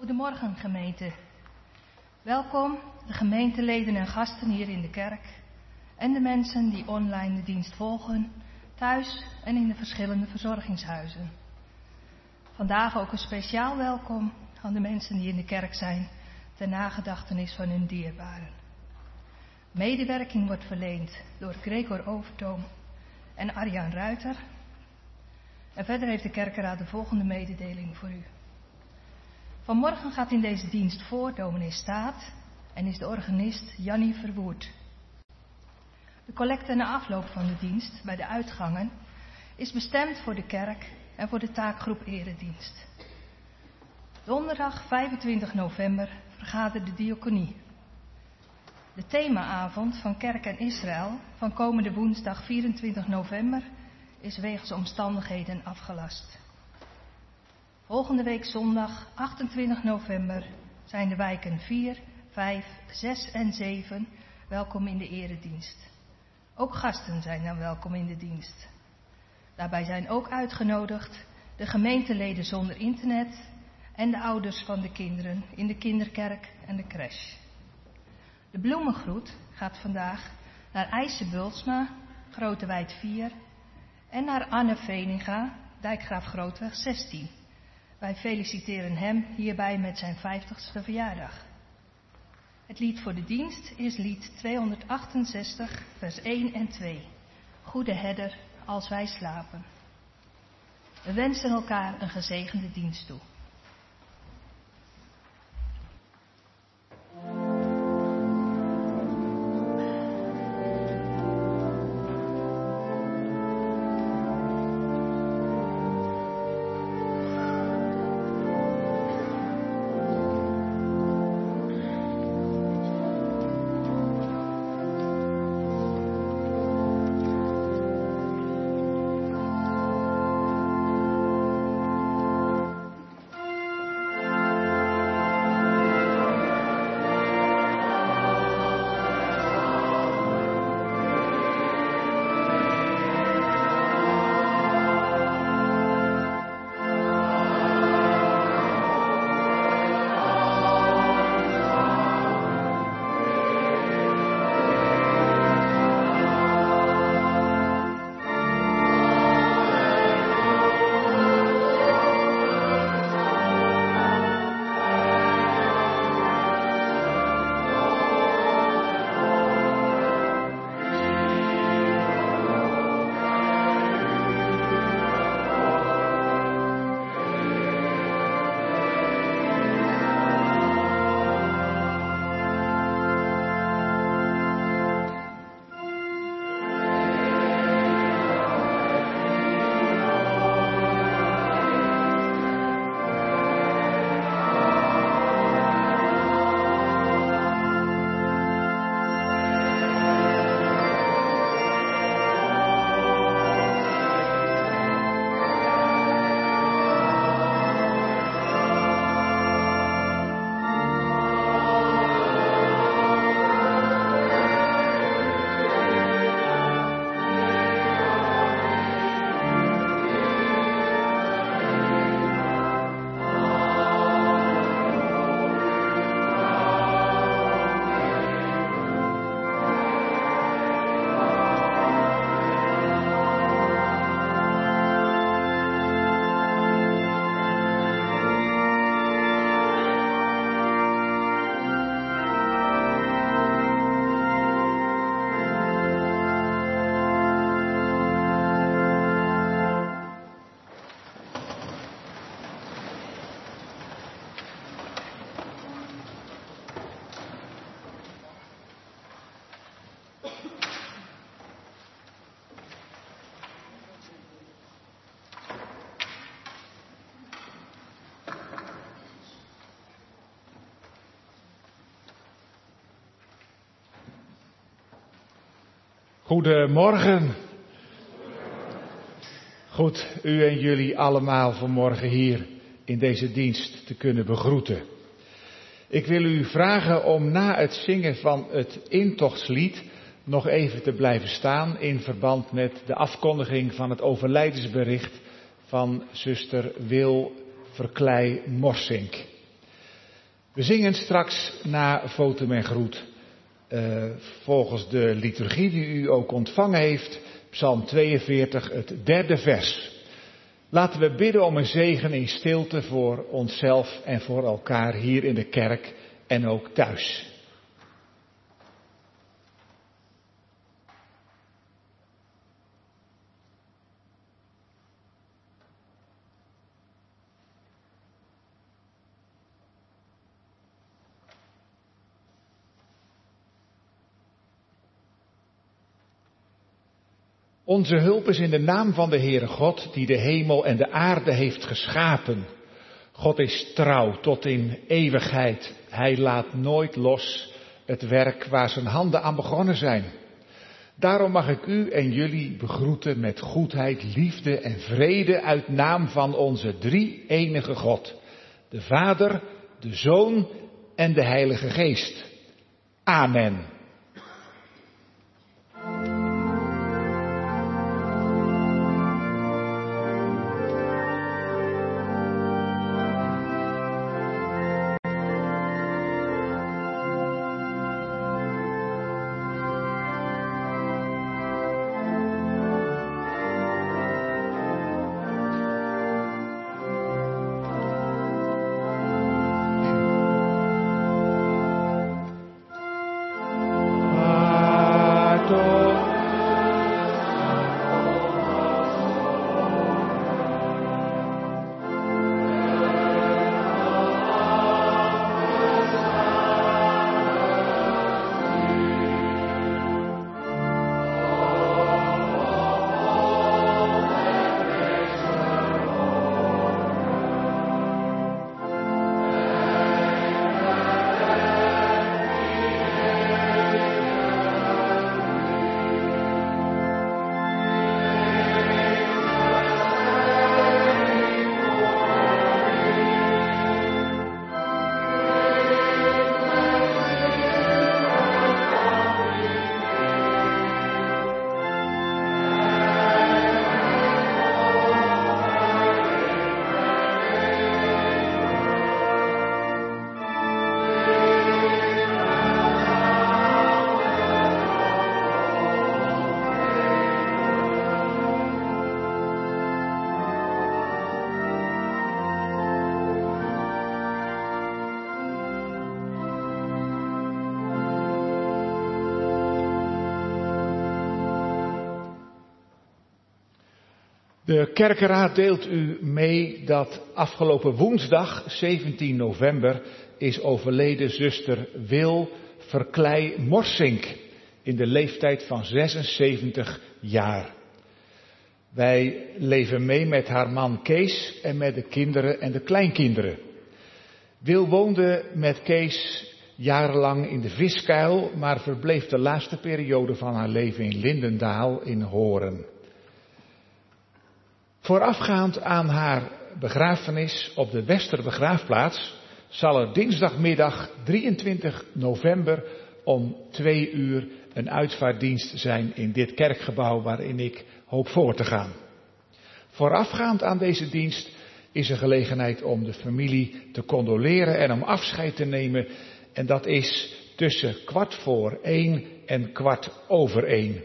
Goedemorgen gemeente. Welkom de gemeenteleden en gasten hier in de kerk en de mensen die online de dienst volgen, thuis en in de verschillende verzorgingshuizen. Vandaag ook een speciaal welkom aan de mensen die in de kerk zijn ter nagedachtenis van hun dierbaren. Medewerking wordt verleend door Gregor Overtoom en Arjan Ruiter. En verder heeft de kerkenraad de volgende mededeling voor u. Vanmorgen gaat in deze dienst voor dominee Staat en is de organist Jannie Verwoerd. De collecte na afloop van de dienst bij de uitgangen is bestemd voor de kerk en voor de taakgroep eredienst. Donderdag 25 november vergadert de diaconie. De themaavond van Kerk en Israël van komende woensdag 24 november is wegens omstandigheden afgelast. Volgende week zondag 28 november zijn de wijken 4, 5, 6 en 7 welkom in de eredienst. Ook gasten zijn dan welkom in de dienst. Daarbij zijn ook uitgenodigd de gemeenteleden zonder internet en de ouders van de kinderen in de kinderkerk en de crash. De bloemengroet gaat vandaag naar IJsse Bultsma, Grotewijd 4 en naar Anne Veninga, Dijkgraaf Grootweg 16. Wij feliciteren hem hierbij met zijn 50ste verjaardag. Het lied voor de dienst is lied 268, vers 1 en 2. Goede herder, als wij slapen. We wensen elkaar een gezegende dienst toe. Goedemorgen. Goed, u en jullie allemaal vanmorgen hier in deze dienst te kunnen begroeten. Ik wil u vragen om na het zingen van het intochtslied nog even te blijven staan in verband met de afkondiging van het overlijdensbericht van zuster Wil Verkleij Morsink. We zingen straks na Votum en Groet volgens de liturgie die u ook ontvangen heeft, Psalm 42, het 3e vers. Laten we bidden om een zegen in stilte voor onszelf en voor elkaar hier in de kerk en ook thuis. Onze hulp is in de naam van de Heere God, die de hemel en de aarde heeft geschapen. God is trouw tot in eeuwigheid. Hij laat nooit los het werk waar zijn handen aan begonnen zijn. Daarom mag ik u en jullie begroeten met goedheid, liefde en vrede uit naam van onze drie-enige God. De Vader, de Zoon en de Heilige Geest. Amen. De kerkenraad deelt u mee dat afgelopen woensdag, 17 november, is overleden zuster Wil Verklei Morsink in de leeftijd van 76 jaar. Wij leven mee met haar man Kees en met de kinderen en de kleinkinderen. Wil woonde met Kees jarenlang in de Viskuil, maar verbleef de laatste periode van haar leven in Lindendaal in Horen. Voorafgaand aan haar begrafenis op de Westerbegraafplaats zal er dinsdagmiddag 23 november om 2 uur een uitvaartdienst zijn in dit kerkgebouw waarin ik hoop voor te gaan. Voorafgaand aan deze dienst is er gelegenheid om de familie te condoleren en om afscheid te nemen. En dat is tussen 1:15 en 1:15.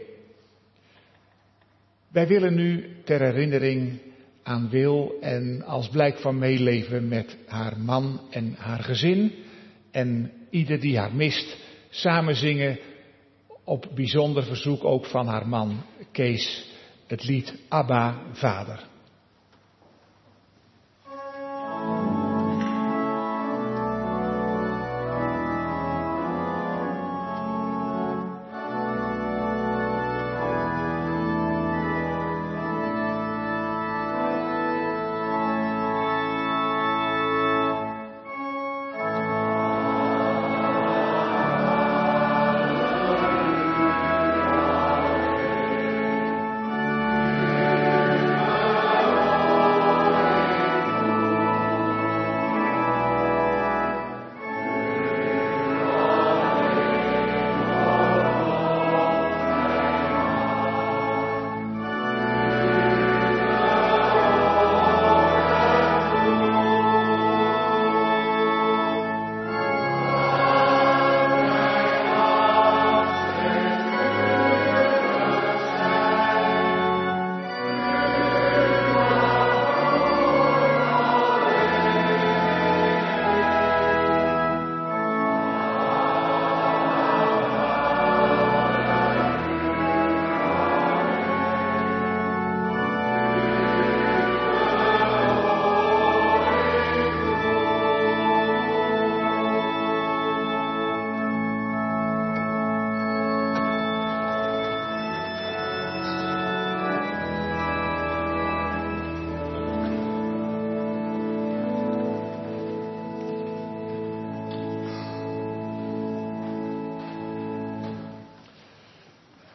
Wij willen nu ter herinnering aan Wil en als blijk van meeleven met haar man en haar gezin en ieder die haar mist, samen zingen op bijzonder verzoek ook van haar man Kees het lied Abba, Vader.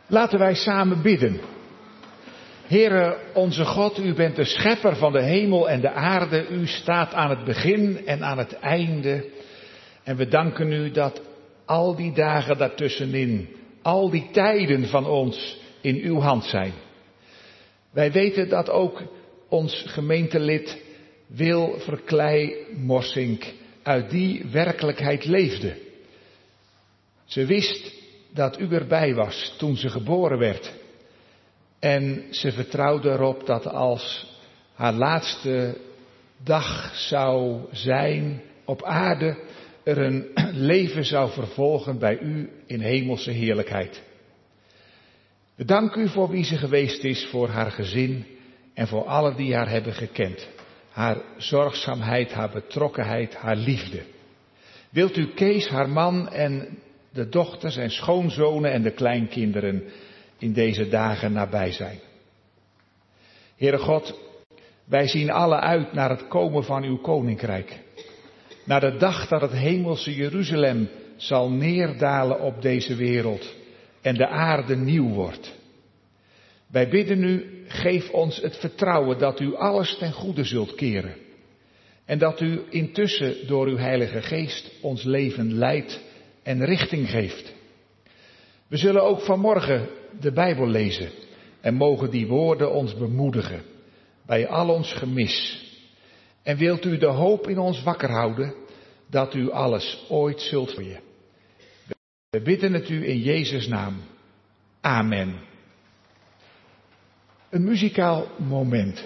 Laten wij samen bidden. Heere, onze God, u bent de schepper van de hemel en de aarde. U staat aan het begin en aan het einde. En we danken u dat al die dagen daartussenin, al die tijden van ons in uw hand zijn. Wij weten dat ook ons gemeentelid Wil Verkleij Morsink uit die werkelijkheid leefde. Ze wist dat u erbij was toen ze geboren werd. En ze vertrouwde erop dat als haar laatste dag zou zijn op aarde, er een leven zou vervolgen bij u in hemelse heerlijkheid. We danken u voor wie ze geweest is, voor haar gezin en voor allen die haar hebben gekend. Haar zorgzaamheid, haar betrokkenheid, haar liefde. Wilt u Kees, haar man en de dochters en schoonzonen en de kleinkinderen in deze dagen nabij zijn. Heere God, wij zien alle uit naar het komen van uw koninkrijk. Naar de dag dat het hemelse Jeruzalem zal neerdalen op deze wereld en de aarde nieuw wordt. Wij bidden u, geef ons het vertrouwen dat u alles ten goede zult keren. En dat u intussen door uw Heilige Geest ons leven leidt en richting geeft. We zullen ook vanmorgen de Bijbel lezen en mogen die woorden ons bemoedigen bij al ons gemis. En wilt u de hoop in ons wakker houden dat u alles ooit zult verje. We bidden het u in Jezus' naam. Amen. Een muzikaal moment.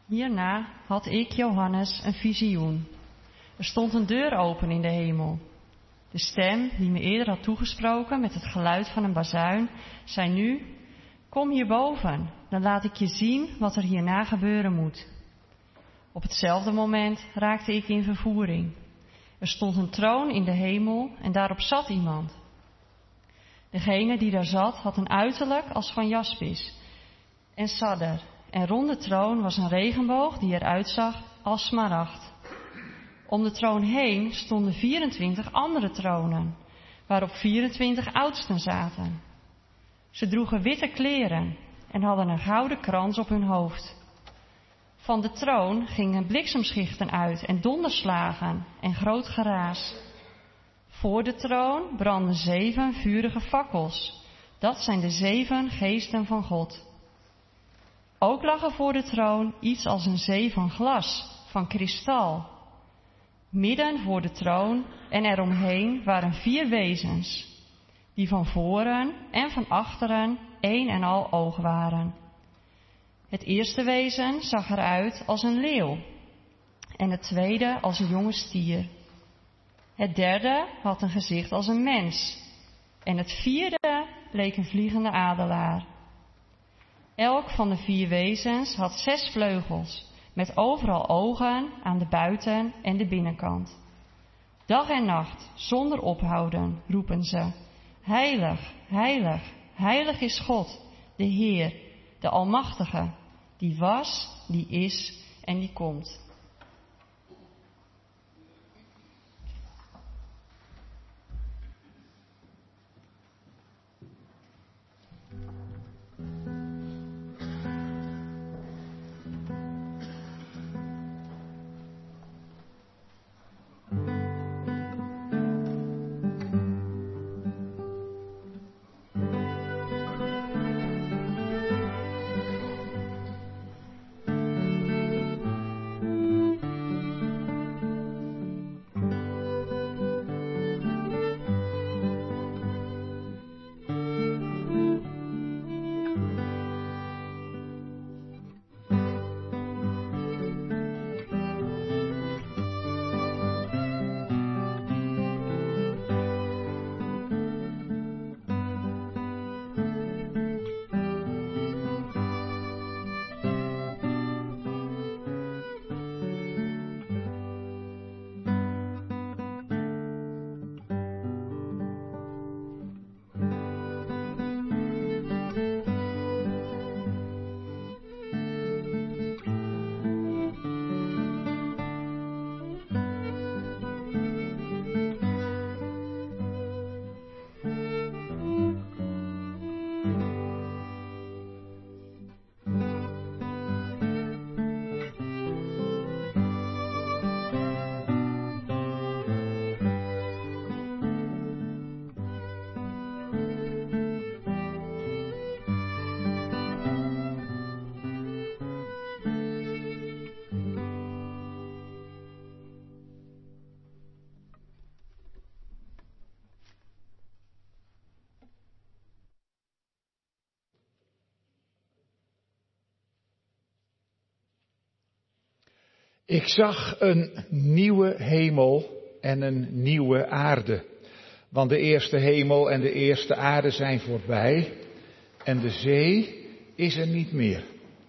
Hierna had ik, Johannes, een visioen. Er stond een deur open in de hemel. De stem die me eerder had toegesproken met het geluid van een bazuin, zei nu: kom hierboven, dan laat ik je zien wat er hierna gebeuren moet. Op hetzelfde moment raakte ik in vervoering. Er stond een troon in de hemel en daarop zat iemand. Degene die daar zat had een uiterlijk als van jaspis en sadder. En rond de troon was een regenboog die eruit zag als smaragd. Om de troon heen stonden 24 andere tronen, waarop 24 oudsten zaten. Ze droegen witte kleren en hadden een gouden krans op hun hoofd. Van de troon gingen bliksemschichten uit en donderslagen en groot geraas. Voor de troon brandden 7 vurige fakkels. Dat zijn de 7 geesten van God. Ook lag er voor de troon iets als een zee van glas, van kristal. Midden voor de troon en eromheen waren 4 wezens, die van voren en van achteren één en al oog waren. Het eerste wezen zag eruit als een leeuw en het tweede als een jonge stier. Het derde had een gezicht als een mens en het vierde leek een vliegende adelaar. Elk van de 4 wezens had 6 vleugels, met overal ogen aan de buiten- en de binnenkant. Dag en nacht, zonder ophouden, roepen ze: heilig, heilig, heilig is God, de Heer, de Almachtige, die was, die is en die komt. Ik zag een nieuwe hemel en een nieuwe aarde. Want de eerste hemel en de eerste aarde zijn voorbij en de zee is er niet meer.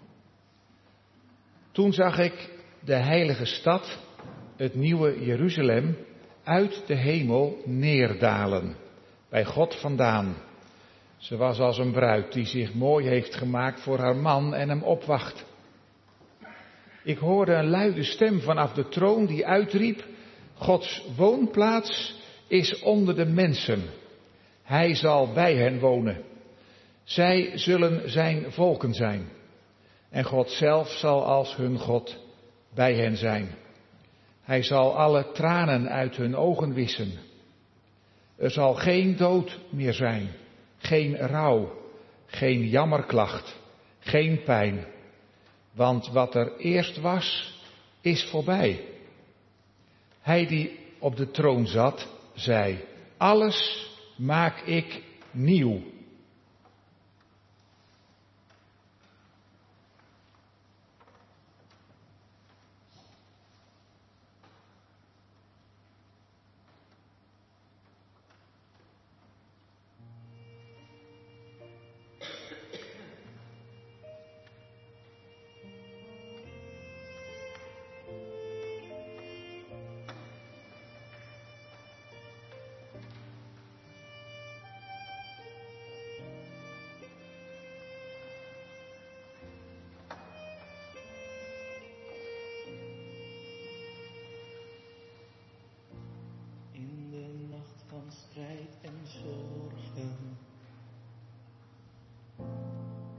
Toen zag ik de heilige stad, het nieuwe Jeruzalem, uit de hemel neerdalen, bij God vandaan. Ze was als een bruid die zich mooi heeft gemaakt voor haar man en hem opwacht. Ik hoorde een luide stem vanaf de troon die uitriep: Gods woonplaats is onder de mensen. Hij zal bij hen wonen. Zij zullen zijn volken zijn. En God zelf zal als hun God bij hen zijn. Hij zal alle tranen uit hun ogen wissen. Er zal geen dood meer zijn, geen rouw, geen jammerklacht, geen pijn. Want wat er eerst was, is voorbij. Hij die op de troon zat, zei: alles maak ik nieuw.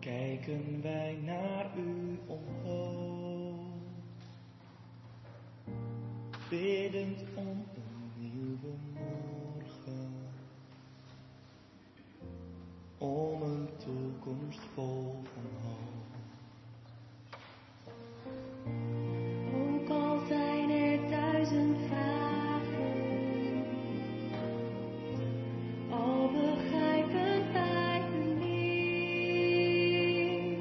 kijken wij naar u omhoog, biddend om een nieuwe morgen, om een toekomst vol van hoop. Ook al zijn er 1000 vragen, al begrijpen wij het niet.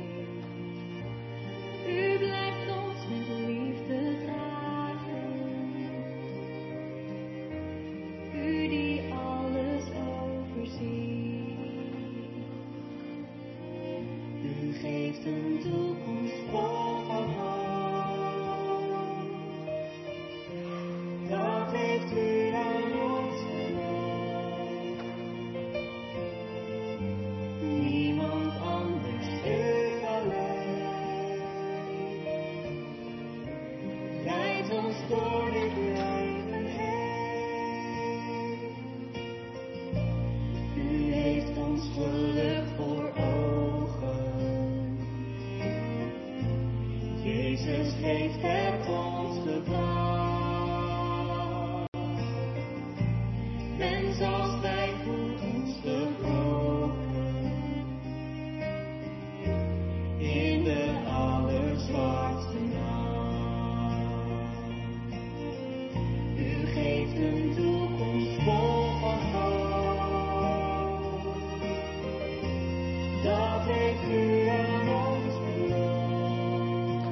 U blijft ons met liefde dragen, u die alles overziet. U geeft een toekomst vol van hoop. Dat heeft u aan ons beloofd. Niemand anders, u alleen. Leidt ons door dit leven heen. U heeft ons geluk voor ogen. Jezus heeft het ons gebracht. Mens als wij voelt ons gebroken. In de allerzwartste nacht. U geeft een toekomst vol van hoop. Dat heeft u aan ons beloofd.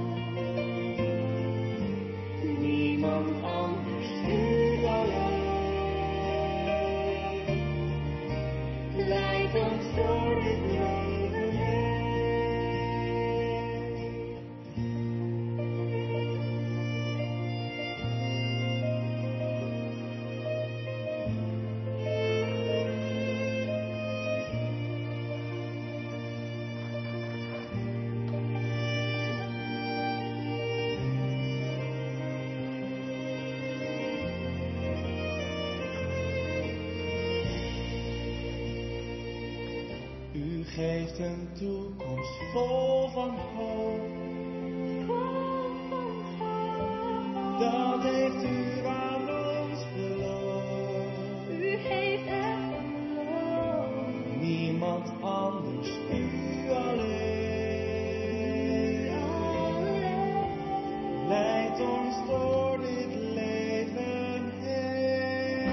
Niemand anders, u alleen. Leid ons door dit leven heen. U geeft een toekomst vol van hoop. Dat heeft u aan ons beloofd. U heeft het beloofd. Niemand anders, u alleen. Leidt ons door dit leven heen.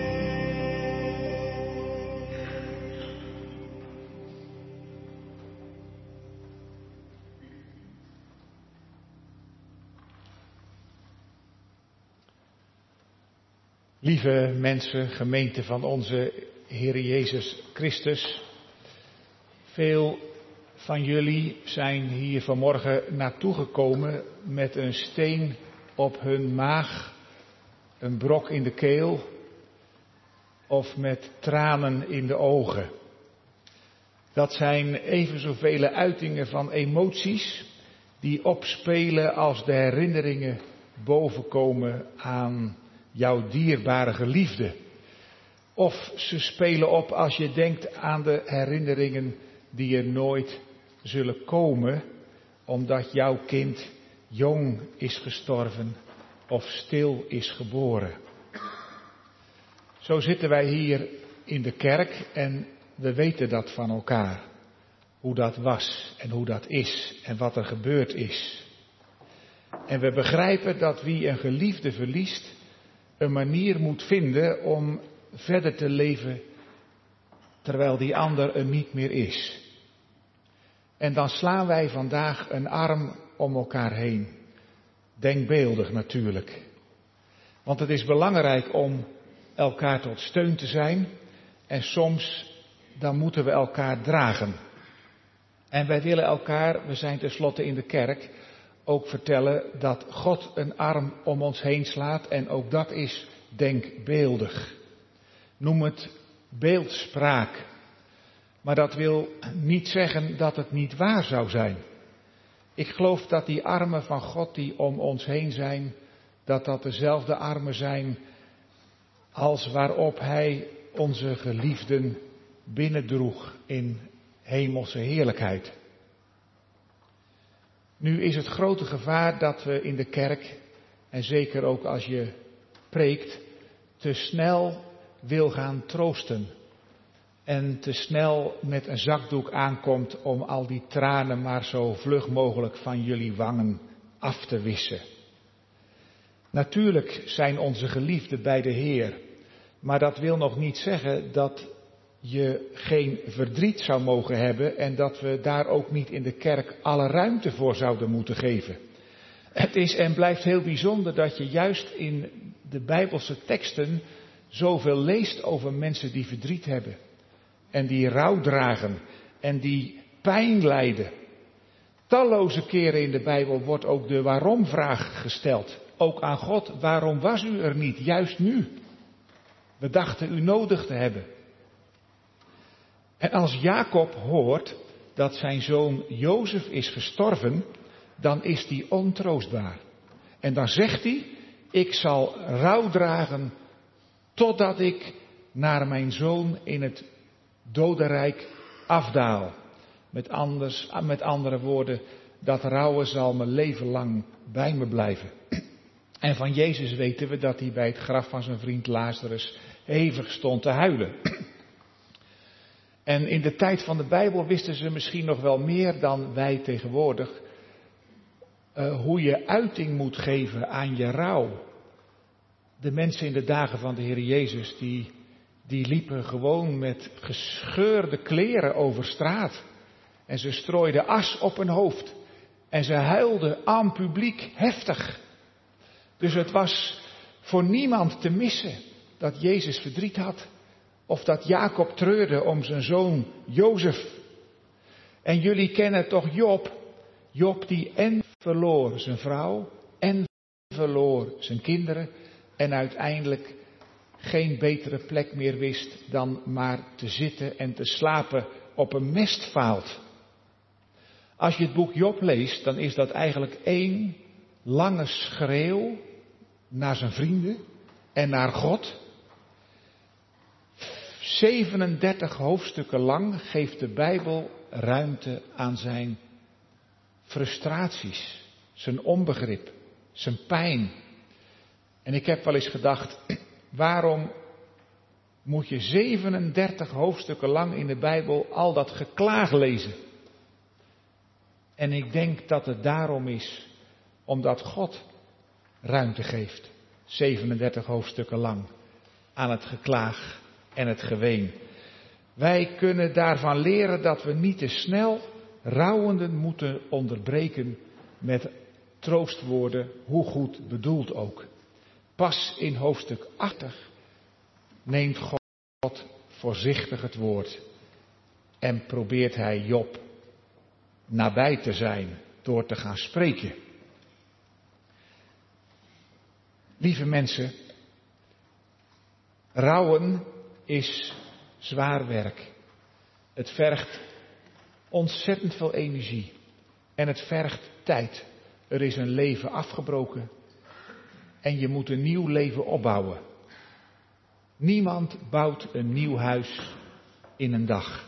Lieve mensen, gemeente van onze Heer Jezus Christus. Veel van jullie zijn hier vanmorgen naartoe gekomen met een steen op hun maag, een brok in de keel of met tranen in de ogen. Dat zijn even zoveel uitingen van emoties die opspelen als de herinneringen bovenkomen aan jouw dierbare geliefde. Of ze spelen op als je denkt aan de herinneringen die er nooit zullen komen, omdat jouw kind jong is gestorven of stil is geboren. Zo zitten wij hier in de kerk en we weten dat van elkaar. Hoe dat was en hoe dat is en wat er gebeurd is. En we begrijpen dat wie een geliefde verliest, een manier moet vinden om verder te leven terwijl die ander er niet meer is. En dan slaan wij vandaag een arm om elkaar heen. Denkbeeldig natuurlijk. Want het is belangrijk om elkaar tot steun te zijn. En soms dan moeten we elkaar dragen. En wij willen elkaar, we zijn tenslotte in de kerk, ook vertellen dat God een arm om ons heen slaat. En ook dat is denkbeeldig. Noem het beeldspraak. Maar dat wil niet zeggen dat het niet waar zou zijn. Ik geloof dat die armen van God die om ons heen zijn, dat dat dezelfde armen zijn als waarop Hij onze geliefden binnendroeg in hemelse heerlijkheid. Nu is het grote gevaar dat we in de kerk, en zeker ook als je preekt, te snel wil gaan troosten. En te snel met een zakdoek aankomt om al die tranen maar zo vlug mogelijk van jullie wangen af te wissen. Natuurlijk zijn onze geliefden bij de Heer, maar dat wil nog niet zeggen dat je geen verdriet zou mogen hebben en dat we daar ook niet in de kerk alle ruimte voor zouden moeten geven. Het is en blijft heel bijzonder dat je juist in de Bijbelse teksten zoveel leest over mensen die verdriet hebben. En die rouw dragen en die pijn lijden. Talloze keren in de Bijbel wordt ook de waarom-vraag gesteld. Ook aan God, waarom was u er niet, juist nu? We dachten u nodig te hebben. En als Jacob hoort dat zijn zoon Jozef is gestorven, dan is hij ontroostbaar. En dan zegt hij, ik zal rouw dragen totdat ik naar mijn zoon in het dodenrijk afdaal. Met andere woorden, dat rouwen zal mijn leven lang bij me blijven. En van Jezus weten we dat hij bij het graf van zijn vriend Lazarus hevig stond te huilen. En in de tijd van de Bijbel wisten ze misschien nog wel meer dan wij tegenwoordig hoe je uiting moet geven aan je rouw. De mensen in de dagen van de Heer Jezus, die liepen gewoon met gescheurde kleren over straat. En ze strooiden as op hun hoofd. En ze huilden aan publiek heftig. Dus het was voor niemand te missen dat Jezus verdriet had. Of dat Jacob treurde om zijn zoon Jozef. En jullie kennen toch Job. Job die en verloor zijn vrouw en verloor zijn kinderen. En uiteindelijk geen betere plek meer wist dan maar te zitten en te slapen op een mestvaalt. Als je het boek Job leest, dan is dat eigenlijk één lange schreeuw naar zijn vrienden en naar God. 37 hoofdstukken lang geeft de Bijbel ruimte aan zijn frustraties, zijn onbegrip, zijn pijn. En ik heb wel eens gedacht, waarom moet je 37 hoofdstukken lang in de Bijbel al dat geklaag lezen? En ik denk dat het daarom is, omdat God ruimte geeft, 37 hoofdstukken lang, aan het geklaag en het geween. Wij kunnen daarvan leren dat we niet te snel rouwenden moeten onderbreken met troostwoorden, hoe goed bedoeld ook. Pas in hoofdstuk 80 neemt God voorzichtig het woord en probeert hij Job nabij te zijn door te gaan spreken. Lieve mensen, rouwen is zwaar werk. Het vergt ontzettend veel energie en het vergt tijd. Er is een leven afgebroken en je moet een nieuw leven opbouwen. Niemand bouwt een nieuw huis in een dag.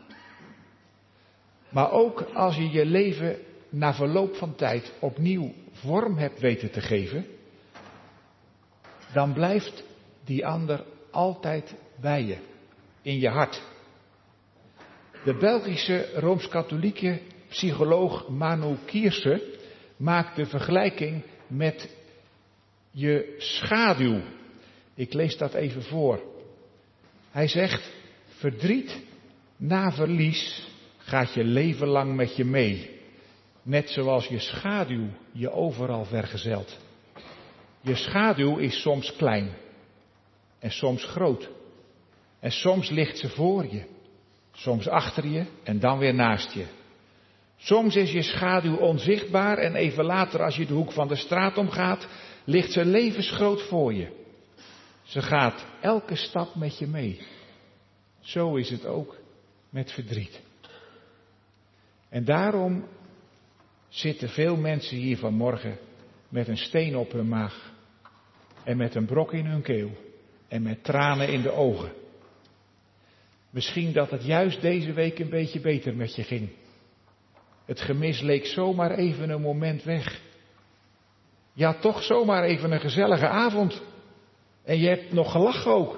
Maar ook als je je leven na verloop van tijd opnieuw vorm hebt weten te geven, dan blijft die ander altijd bij je, in je hart. De Belgische Rooms-Katholieke psycholoog Manu Kierse maakt de vergelijking met je schaduw. Ik lees dat even voor. Hij zegt, verdriet na verlies gaat je leven lang met je mee. Net zoals je schaduw je overal vergezelt. Je schaduw is soms klein en soms groot. En soms ligt ze voor je, soms achter je en dan weer naast je. Soms is je schaduw onzichtbaar en even later als je de hoek van de straat omgaat, ligt ze levensgroot voor je. Ze gaat elke stap met je mee. Zo is het ook met verdriet. En daarom zitten veel mensen hier vanmorgen met een steen op hun maag. En met een brok in hun keel. En met tranen in de ogen. Misschien dat het juist deze week een beetje beter met je ging. Het gemis leek zomaar even een moment weg. Je had toch zomaar even een gezellige avond. En je hebt nog gelachen ook.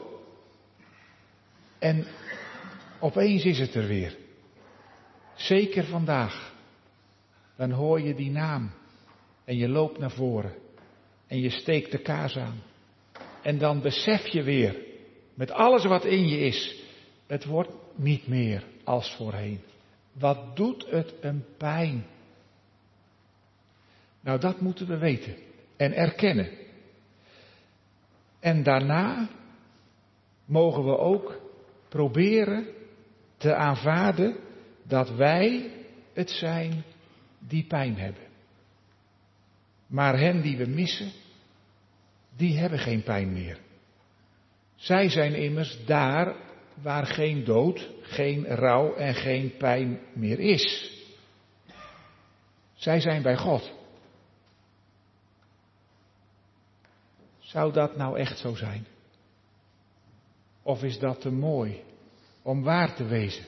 En opeens is het er weer. Zeker vandaag. Dan hoor je die naam. En je loopt naar voren. En je steekt de kaars aan. En dan besef je weer, met alles wat in je is, het wordt niet meer als voorheen. Wat doet het een pijn? Nou, dat moeten we weten en erkennen. En daarna mogen we ook proberen te aanvaarden dat wij het zijn die pijn hebben. Maar hen die we missen, die hebben geen pijn meer. Zij zijn immers daar waar geen dood, geen rouw en geen pijn meer is. Zij zijn bij God. Zou dat nou echt zo zijn? Of is dat te mooi om waar te wezen?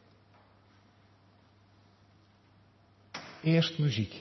Eerst muziek.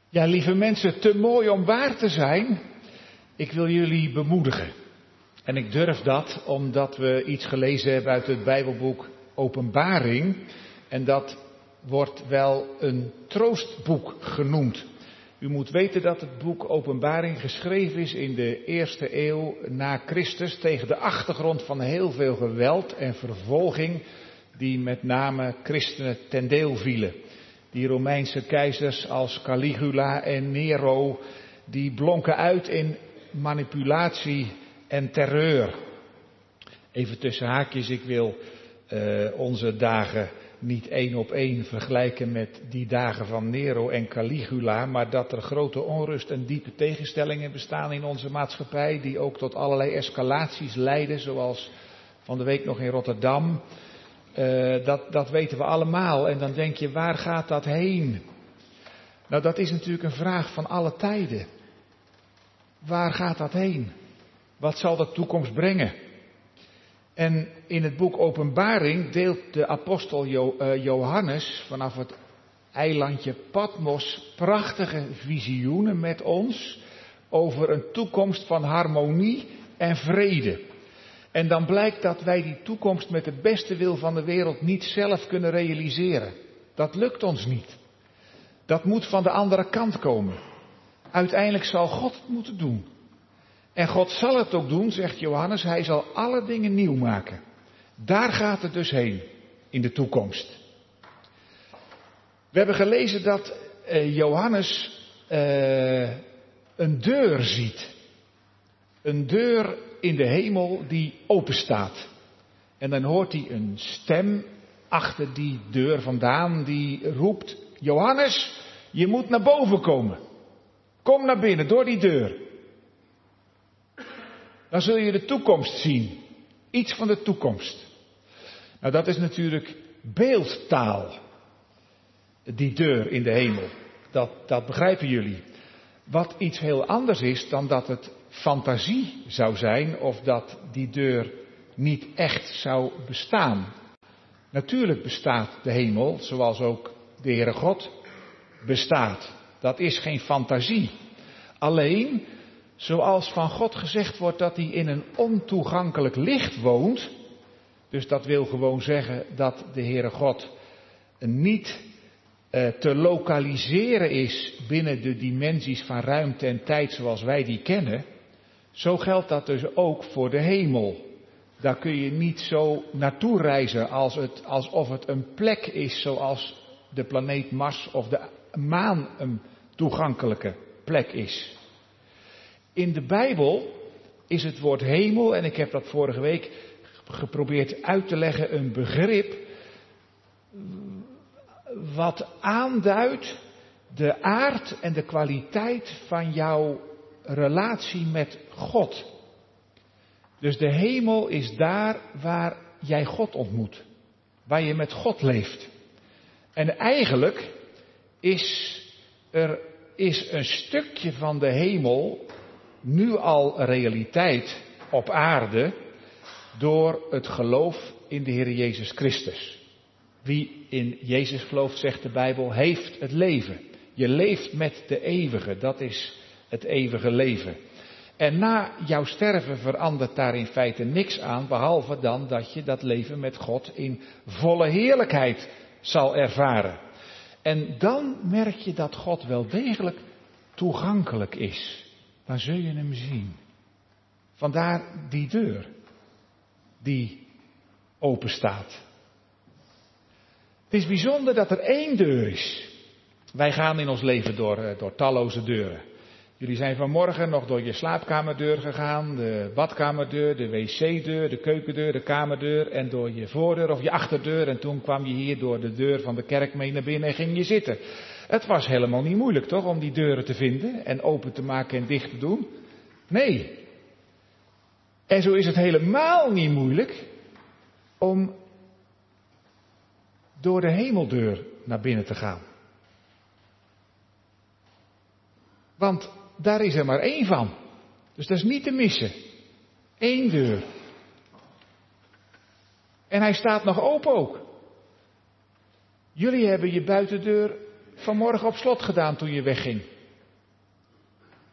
Ja, lieve mensen, te mooi om waar te zijn. Ik wil jullie bemoedigen. En ik durf dat omdat we iets gelezen hebben uit het Bijbelboek Openbaring. En dat wordt wel een troostboek genoemd. U moet weten dat het boek Openbaring geschreven is in de 1e eeuw na Christus tegen de achtergrond van heel veel geweld en vervolging die met name christenen ten deel vielen. Die Romeinse keizers als Caligula en Nero, die blonken uit in manipulatie en terreur. Even tussen haakjes, ik wil onze dagen niet 1 op 1 vergelijken met die dagen van Nero en Caligula, maar dat er grote onrust en diepe tegenstellingen bestaan in onze maatschappij, die ook tot allerlei escalaties leiden, zoals van de week nog in Rotterdam. Dat weten we allemaal. En dan denk je, waar gaat dat heen? Nou, dat is natuurlijk een vraag van alle tijden. Waar gaat dat heen? Wat zal de toekomst brengen? En in het boek Openbaring deelt de apostel Johannes vanaf het eilandje Patmos prachtige visioenen met ons over een toekomst van harmonie en vrede. En dan blijkt dat wij die toekomst met de beste wil van de wereld niet zelf kunnen realiseren. Dat lukt ons niet. Dat moet van de andere kant komen. Uiteindelijk zal God het moeten doen. En God zal het ook doen, zegt Johannes, hij zal alle dingen nieuw maken. Daar gaat het dus heen, in de toekomst. We hebben gelezen dat Johannes een deur ziet. Een deur in de hemel die open staat. En dan hoort hij een stem achter die deur vandaan die roept, Johannes, je moet naar boven komen. Kom naar binnen, door die deur. Dan zul je de toekomst zien. Iets van de toekomst. Nou, dat is natuurlijk beeldtaal. Die deur in de hemel. Dat begrijpen jullie. Wat iets heel anders is dan dat het fantasie zou zijn of dat die deur niet echt zou bestaan. Natuurlijk bestaat de hemel, zoals ook de Heere God bestaat. Dat is geen fantasie. Alleen, zoals van God gezegd wordt dat hij in een ontoegankelijk licht woont, dus dat wil gewoon zeggen dat de Heere God niet te lokaliseren is binnen de dimensies van ruimte en tijd zoals wij die kennen, zo geldt dat dus ook voor de hemel. Daar kun je niet zo naartoe reizen alsof het een plek is zoals de planeet Mars of de maan een toegankelijke plek is. In de Bijbel is het woord hemel, en ik heb dat vorige week geprobeerd uit te leggen, een begrip wat aanduidt de aard en de kwaliteit van jouw relatie met God. Dus de hemel is daar waar jij God ontmoet, waar je met God leeft. En eigenlijk is er een stukje van de hemel nu al realiteit op aarde door het geloof in de Heer Jezus Christus. Wie in Jezus gelooft, zegt de Bijbel, heeft het leven. Je leeft met de eeuwige, dat is het eeuwige leven. En na jouw sterven verandert daar in feite niks aan, behalve dan dat je dat leven met God in volle heerlijkheid zal ervaren. En dan merk je dat God wel degelijk toegankelijk is. Dan zul je hem zien. Vandaar die deur die open staat. Het is bijzonder dat er 1 deur is. Wij gaan in ons leven door talloze deuren. Jullie zijn vanmorgen nog door je slaapkamerdeur gegaan, de badkamerdeur, de wc-deur, de keukendeur, de kamerdeur en door je voordeur of je achterdeur. En toen kwam je hier door de deur van de kerk mee naar binnen en ging je zitten. Het was helemaal niet moeilijk toch om die deuren te vinden en open te maken en dicht te doen? Nee. En zo is het helemaal niet moeilijk om door de hemeldeur naar binnen te gaan. Want daar is er maar 1 van. Dus dat is niet te missen. 1 deur. En hij staat nog open ook. Jullie hebben je buitendeur vanmorgen op slot gedaan toen je wegging.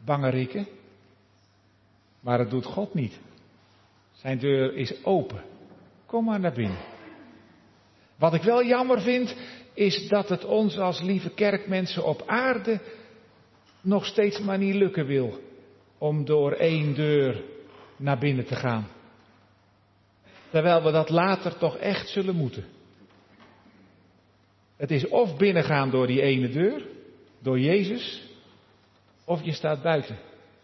bangerikken. Maar het doet God niet. Zijn deur is open. Kom maar naar binnen. Wat ik wel jammer vind, is dat het ons als lieve kerkmensen op aarde nog steeds maar niet lukken wil om door één deur naar binnen te gaan. Terwijl we dat later toch echt zullen moeten. Het is of binnengaan door die ene deur, door Jezus, of je staat buiten.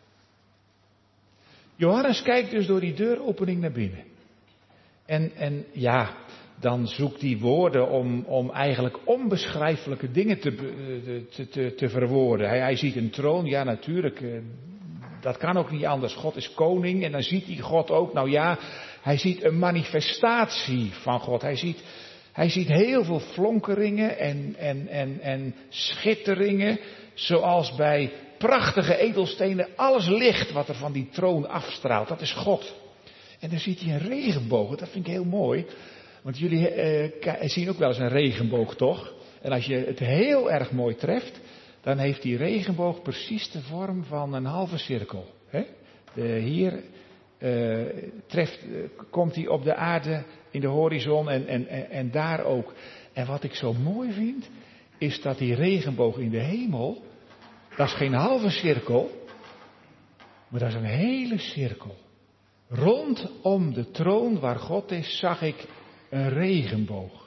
Johannes kijkt dus door die deuropening naar binnen. En ja, dan zoekt hij woorden om eigenlijk onbeschrijfelijke dingen te verwoorden. Hij ziet een troon, ja natuurlijk, dat kan ook niet anders. God is koning en dan ziet hij God ook. Nou ja, hij ziet een manifestatie van God. Hij ziet heel veel flonkeringen en schitteringen, zoals bij prachtige edelstenen alles licht wat er van die troon afstraalt. Dat is God. En dan ziet hij een regenboog, dat vind ik heel mooi. Want jullie zien ook wel eens een regenboog, toch? En als je het heel erg mooi treft, dan heeft die regenboog precies de vorm van een halve cirkel. Hè? Hier komt hij op de aarde in de horizon en daar ook. En wat ik zo mooi vind, is dat die regenboog in de hemel, dat is geen halve cirkel, maar dat is een hele cirkel. Rondom de troon waar God is, zag ik een regenboog.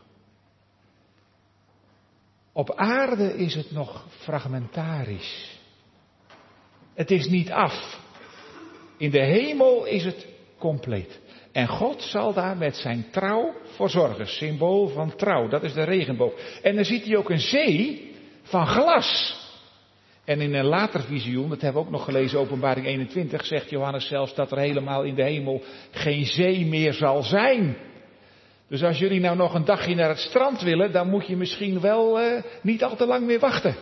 Op aarde is het nog fragmentarisch. Het is niet af. In de hemel is het compleet. En God zal daar met zijn trouw voor zorgen. Symbool van trouw, dat is de regenboog. En dan ziet hij ook een zee van glas. En in een later visioen, dat hebben we ook nog gelezen, Openbaring 21, zegt Johannes zelfs dat er helemaal in de hemel geen zee meer zal zijn. Dus als jullie nou nog een dagje naar het strand willen, dan moet je misschien wel niet al te lang meer wachten.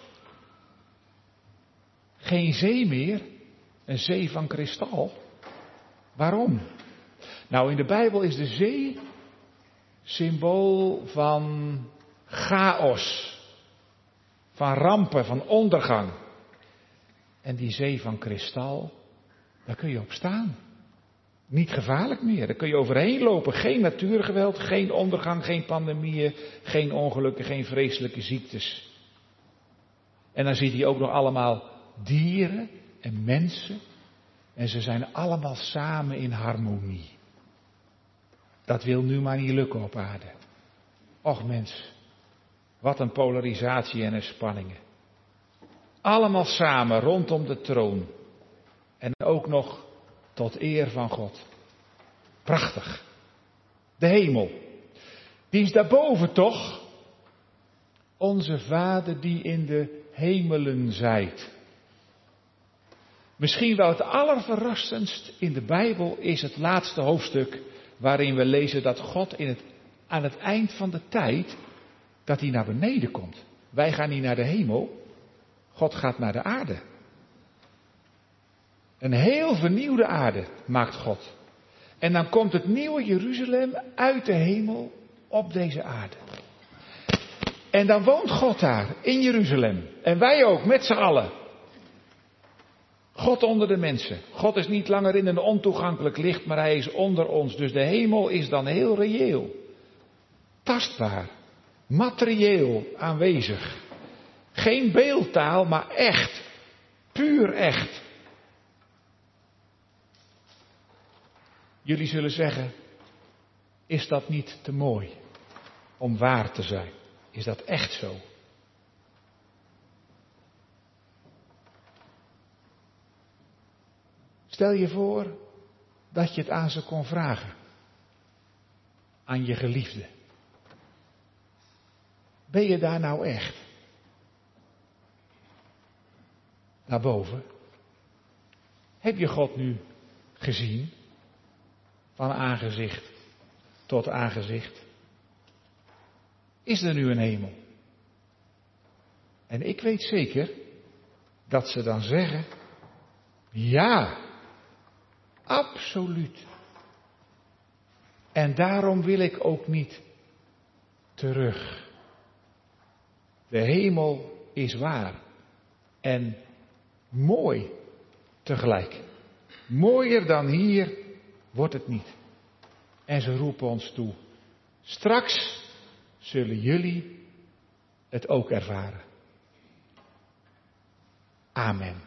Geen zee meer, een zee van kristal. Waarom? Nou, in de Bijbel is de zee symbool van chaos. Van rampen, van ondergang. En die zee van kristal, daar kun je op staan. Niet gevaarlijk meer, daar kun je overheen lopen. Geen natuurgeweld, geen ondergang, geen pandemieën, geen ongelukken, geen vreselijke ziektes. En dan ziet hij ook nog allemaal dieren en mensen. En ze zijn allemaal samen in harmonie. Dat wil nu maar niet lukken op aarde. Och mens, wat een polarisatie en een spanningen. Allemaal samen rondom de troon. En ook nog tot eer van God. Prachtig. De hemel. Die is daarboven toch? Onze Vader die in de hemelen zijt. Misschien wel het allerverrassendst in de Bijbel is het laatste hoofdstuk waarin we lezen dat God aan het eind van de tijd, dat hij naar beneden komt. Wij gaan niet naar de hemel, God gaat naar de aarde. Een heel vernieuwde aarde maakt God. En dan komt het nieuwe Jeruzalem uit de hemel op deze aarde. En dan woont God daar, in Jeruzalem. En wij ook, met z'n allen. God onder de mensen. God is niet langer in een ontoegankelijk licht, maar hij is onder ons. Dus de hemel is dan heel reëel. Tastbaar. Materieel aanwezig. Geen beeldtaal, maar echt. Puur echt. Jullie zullen zeggen, is dat niet te mooi om waar te zijn? Is dat echt zo? Stel je voor dat je het aan ze kon vragen. Aan je geliefde. Ben je daar nou echt? Daarboven. Heb je God nu gezien? Van aangezicht tot aangezicht. Is er nu een hemel? En ik weet zeker dat ze dan zeggen, ja, absoluut. En daarom wil ik ook niet terug. De hemel is waar. En Mooi tegelijk. Mooier dan hier wordt het niet. En ze roepen ons toe. Straks zullen jullie het ook ervaren. Amen.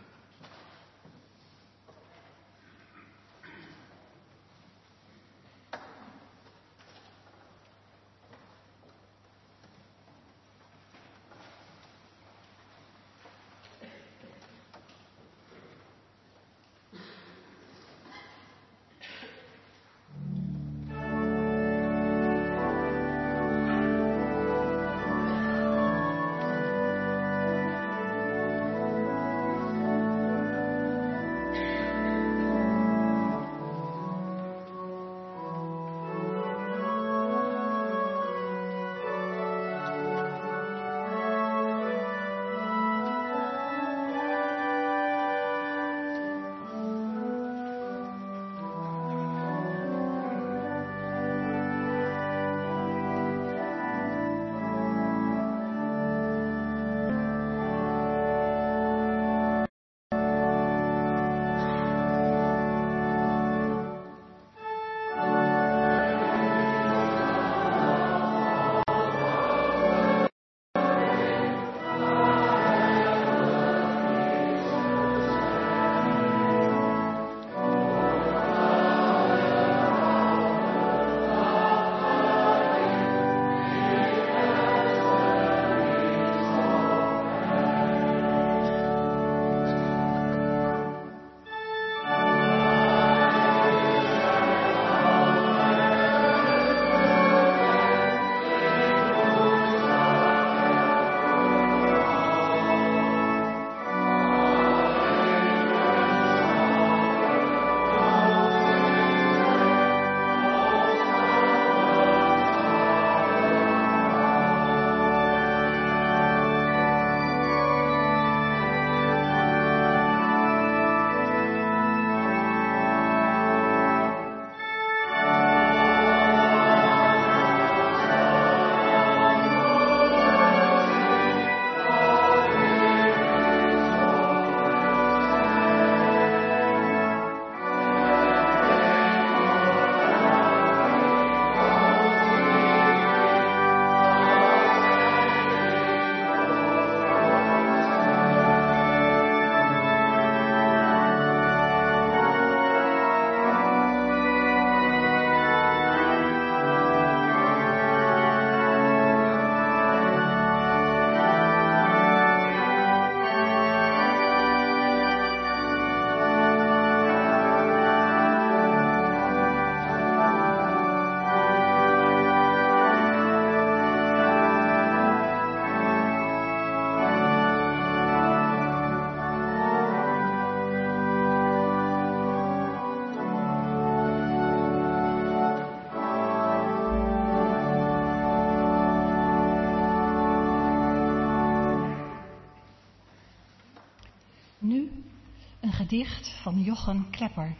Gedicht van Jochem Klepper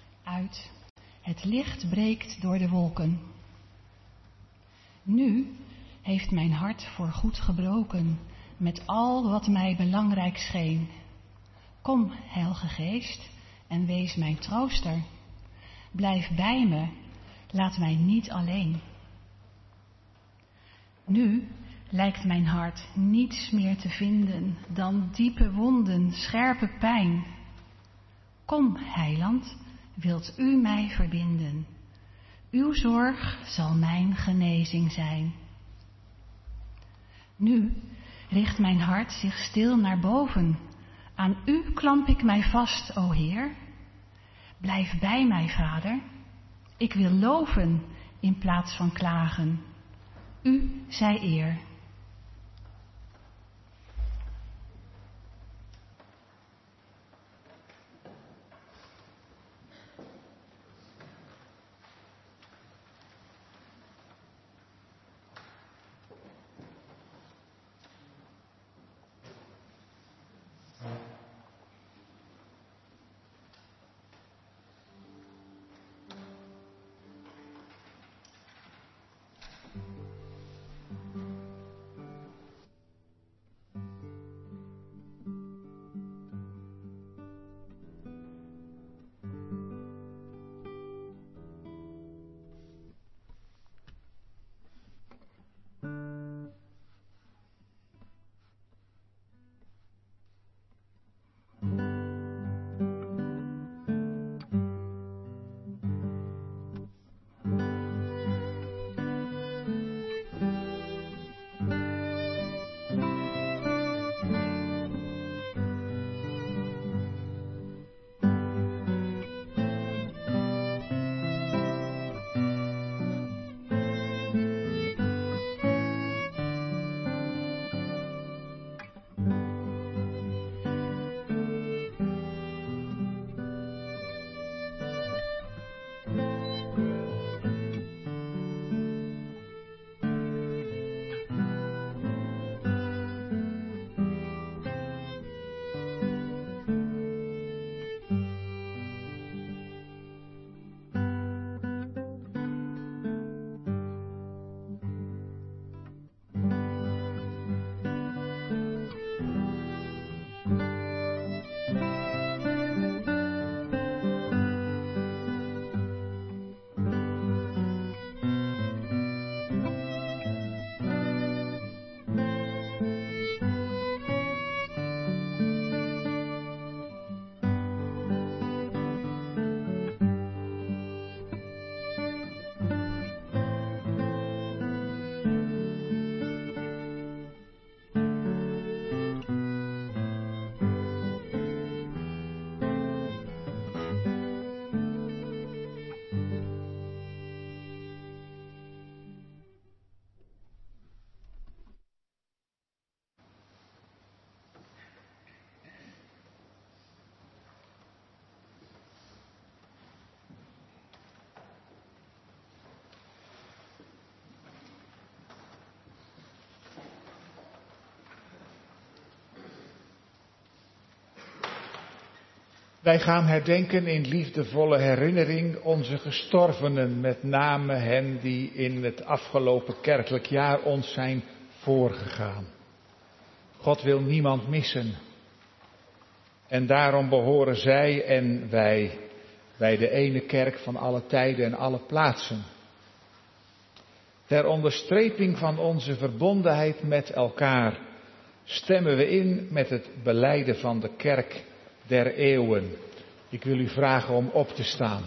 uit Het licht breekt door de wolken. Nu heeft mijn hart voorgoed gebroken met al wat mij belangrijk scheen. Kom, Heilige Geest, en wees mijn trooster. Blijf bij me, laat mij niet alleen. Nu lijkt mijn hart niets meer te vinden dan diepe wonden, scherpe pijn. Kom, Heiland, wilt u mij verbinden? Uw zorg zal mijn genezing zijn. Nu richt mijn hart zich stil naar boven. Aan u klamp ik mij vast, o Heer. Blijf bij mij, Vader. Ik wil loven in plaats van klagen. U zij eer. Wij gaan herdenken in liefdevolle herinnering onze gestorvenen, met name hen die in het afgelopen kerkelijk jaar ons zijn voorgegaan. God wil niemand missen. En daarom behoren zij en wij bij de ene kerk van alle tijden en alle plaatsen. Ter onderstreping van onze verbondenheid met elkaar stemmen we in met het belijden van de kerk der eeuwen. Ik wil u vragen om op te staan.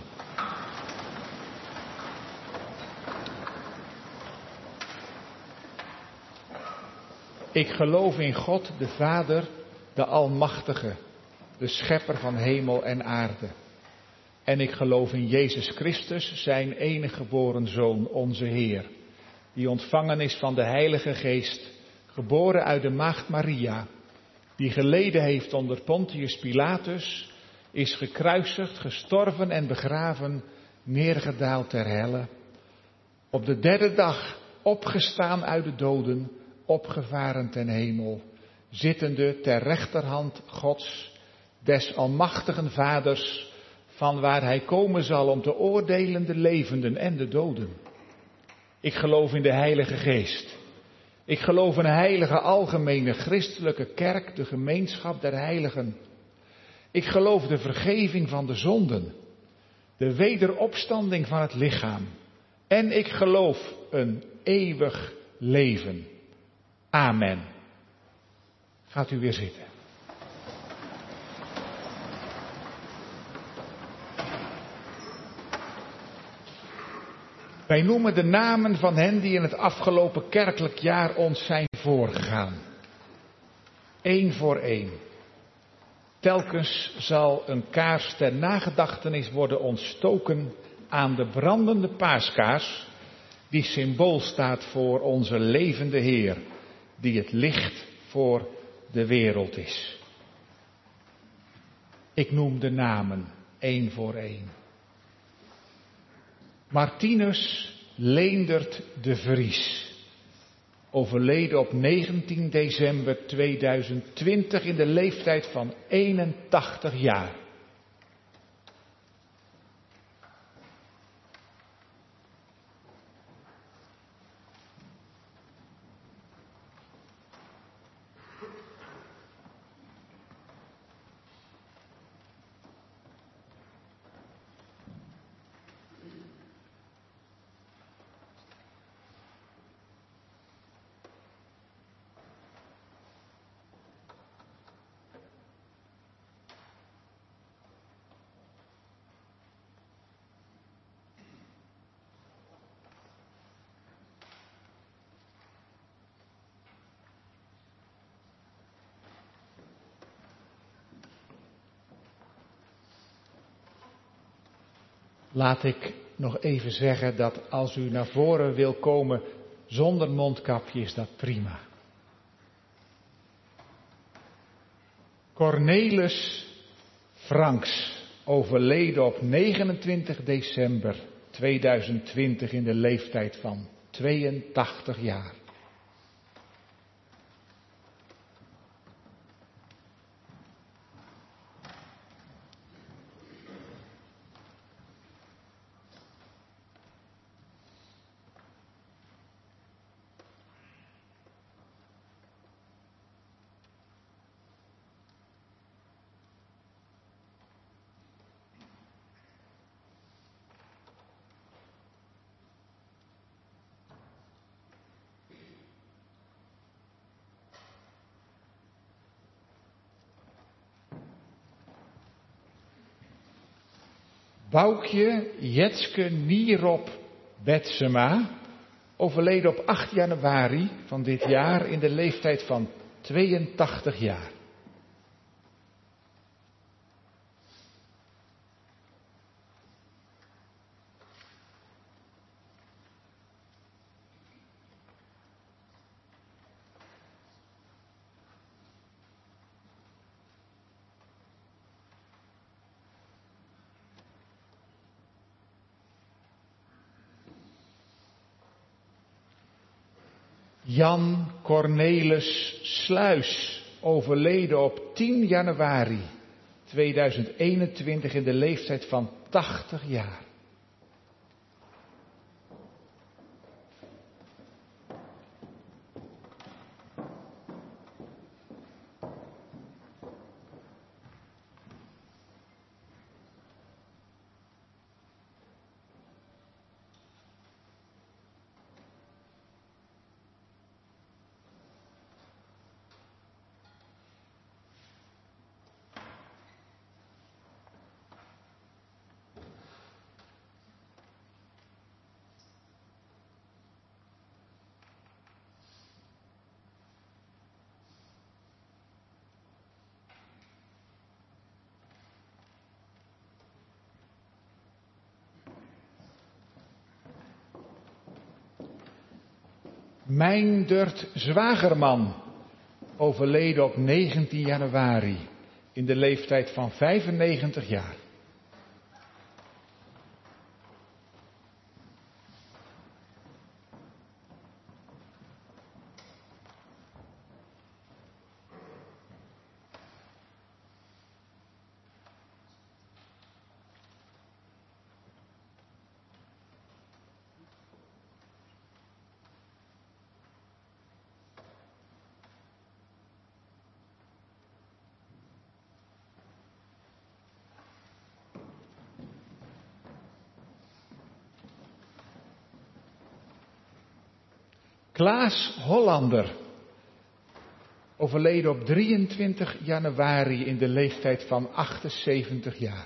Ik geloof in God, de Vader, de Almachtige, de Schepper van hemel en aarde. En ik geloof in Jezus Christus, zijn enige geboren Zoon, onze Heer, die ontvangen is van de Heilige Geest, geboren uit de maagd Maria, die geleden heeft onder Pontius Pilatus, is gekruisigd, gestorven en begraven, neergedaald ter helle, op de derde dag opgestaan uit de doden, opgevaren ten hemel, zittende ter rechterhand Gods, des almachtigen Vaders, van waar hij komen zal om te oordelen de levenden en de doden. Ik geloof in de Heilige Geest. Ik geloof in een heilige algemene christelijke kerk, de gemeenschap der heiligen. Ik geloof de vergeving van de zonden, de wederopstanding van het lichaam. En ik geloof een eeuwig leven. Amen. Gaat u weer zitten. Wij noemen de namen van hen die in het afgelopen kerkelijk jaar ons zijn voorgegaan. Eén voor één. Telkens zal een kaars ter nagedachtenis worden ontstoken aan de brandende paaskaars, die symbool staat voor onze levende Heer, die het licht voor de wereld is. Ik noem de namen, één voor één. Martinus Leendert de Vries, overleden op 19 december 2020 in de leeftijd van 81 jaar. Laat ik nog even zeggen dat als u naar voren wil komen zonder mondkapje is dat prima. Cornelis Franks, overleden op 29 december 2020 in de leeftijd van 82 jaar. Boukje Jetske Nierop Betsema, overleden op 8 januari van dit jaar in de leeftijd van 82 jaar. Jan Cornelis Sluis, overleden op 10 januari 2021 in de leeftijd van 80 jaar. Meindert Zwagerman, overleden op 19 januari in de leeftijd van 95 jaar. Klaas Hollander, overleden op 23 januari in de leeftijd van 78 jaar.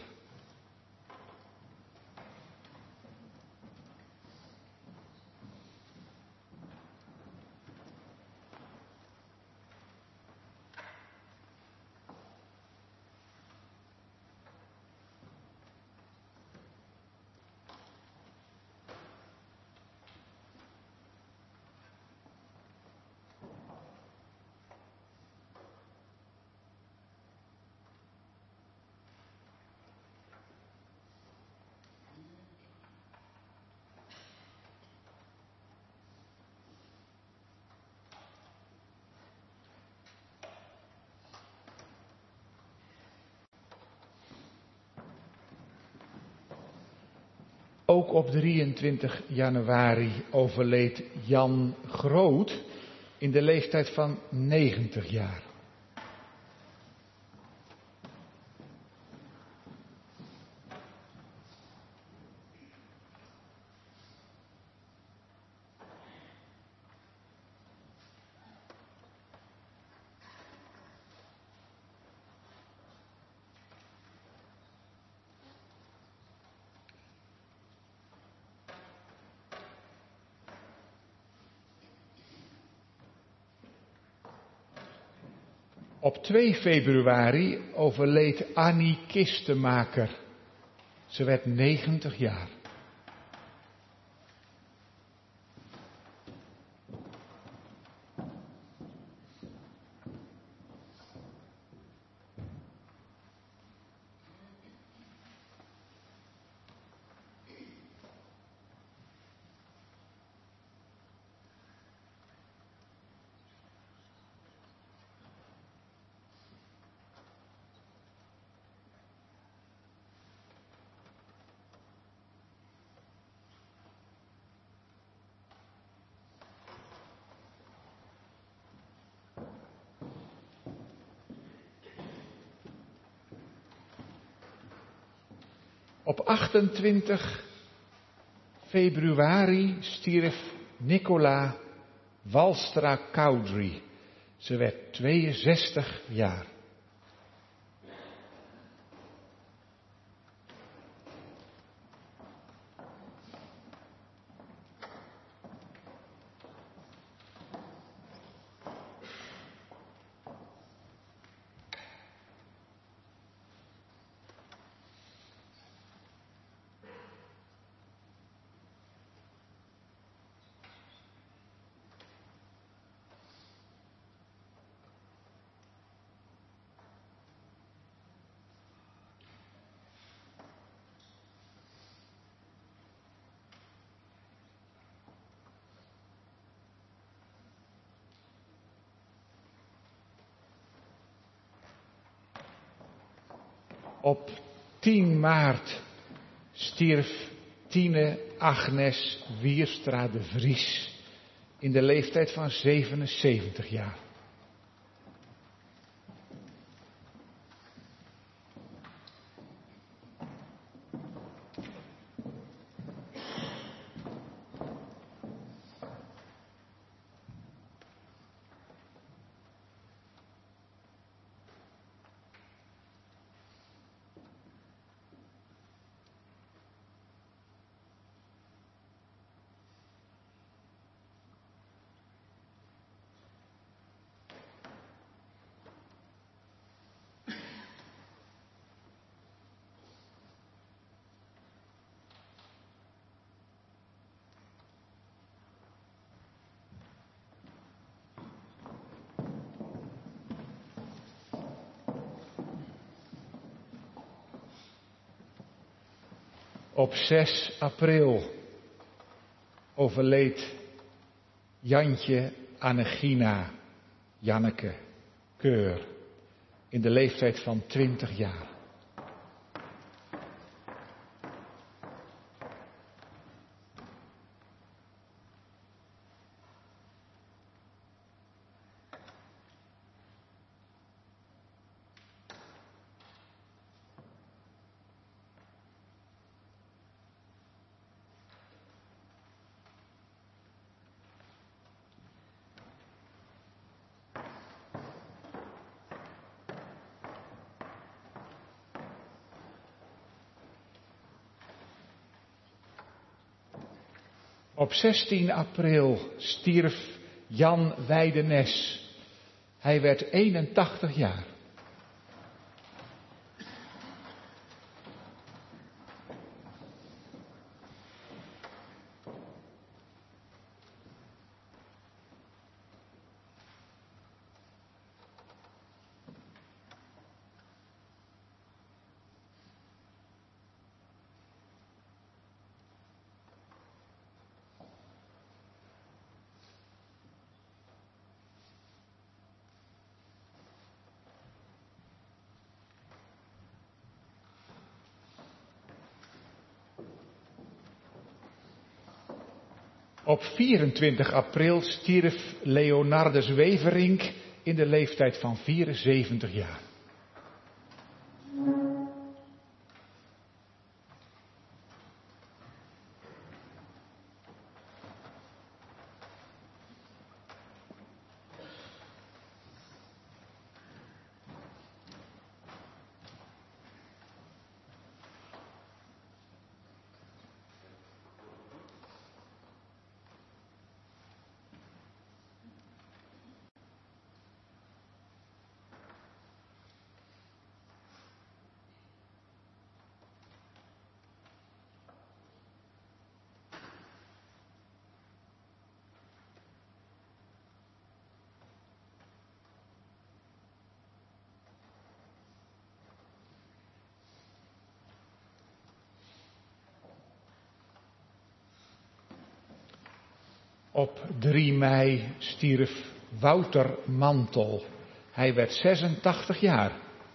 Ook op 23 januari overleed Jan Groot in de leeftijd van 90 jaar. Op 2 februari overleed Annie Kistemaker. Ze werd 90 jaar. Op 28 februari stierf Nicola Walstra Cowdrey. Ze werd 62 jaar. Op 10 maart stierf Tine Agnes Wierstra de Vries in de leeftijd van 77 jaar. Op 6 april overleed Jantje Annegina Janneke Keur in de leeftijd van 20 jaar. Op 16 april stierf Jan Weidenes. Hij werd 81 jaar. Op 24 april stierf Leonardus Weverink in de leeftijd van 74 jaar. Op 3 mei stierf Wouter Mantel. Hij werd 86 jaar.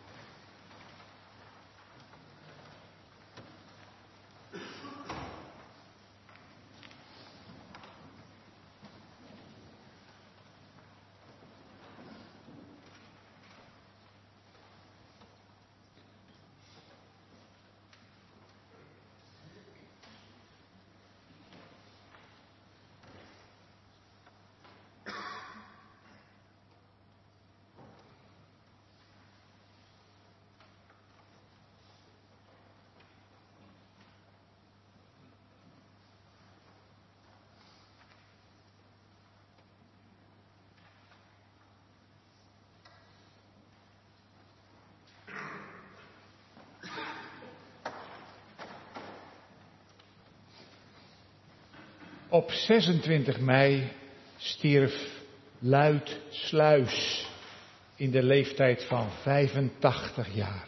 Op 26 mei stierf Luit Sluis in de leeftijd van 85 jaar.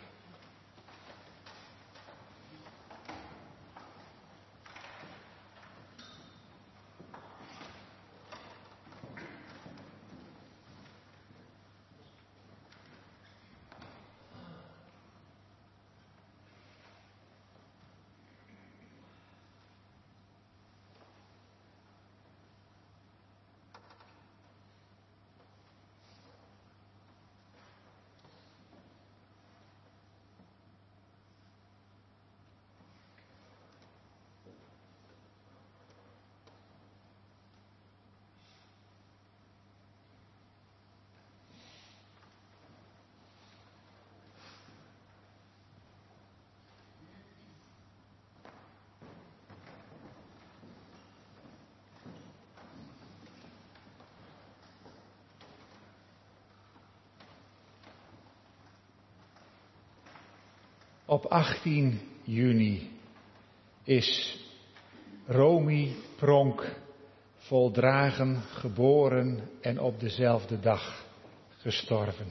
Op 18 juni is Romy Pronk voldragen, geboren en op dezelfde dag gestorven.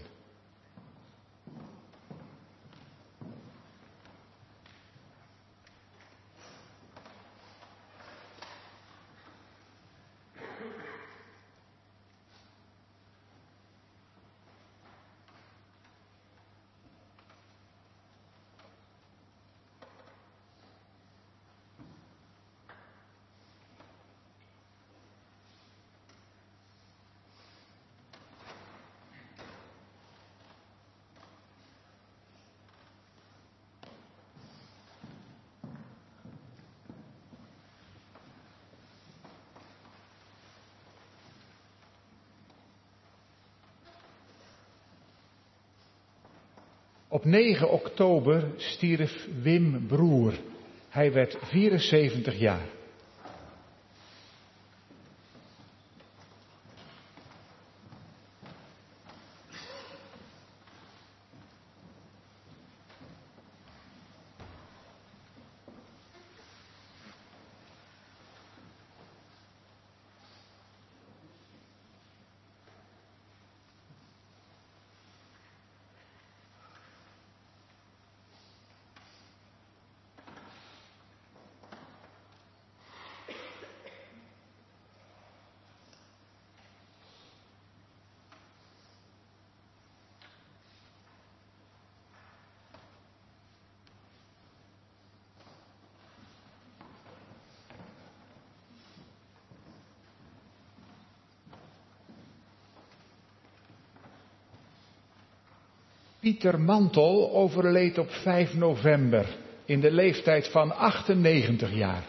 Op 9 oktober stierf Wim Broer. Hij werd 74 jaar. Pieter Mantel overleed op 5 november in de leeftijd van 98 jaar.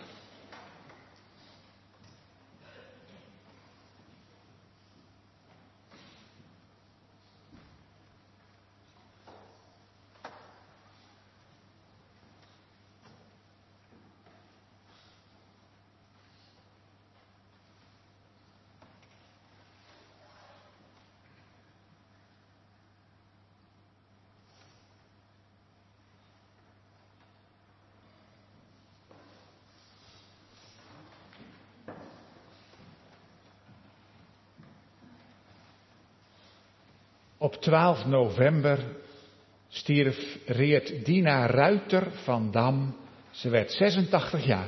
Op 12 november stierf Reert Dina Ruiter van Dam. Ze werd 86 jaar.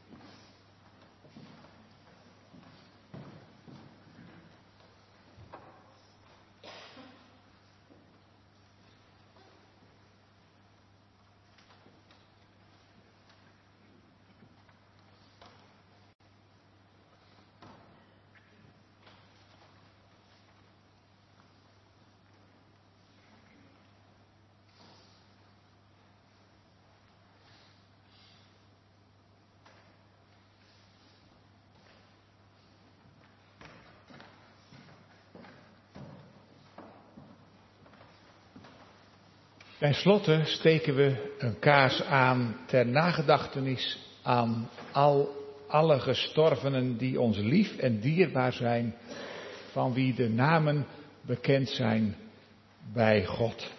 Ten slotte steken we een kaars aan ter nagedachtenis aan alle gestorvenen die ons lief en dierbaar zijn, van wie de namen bekend zijn bij God.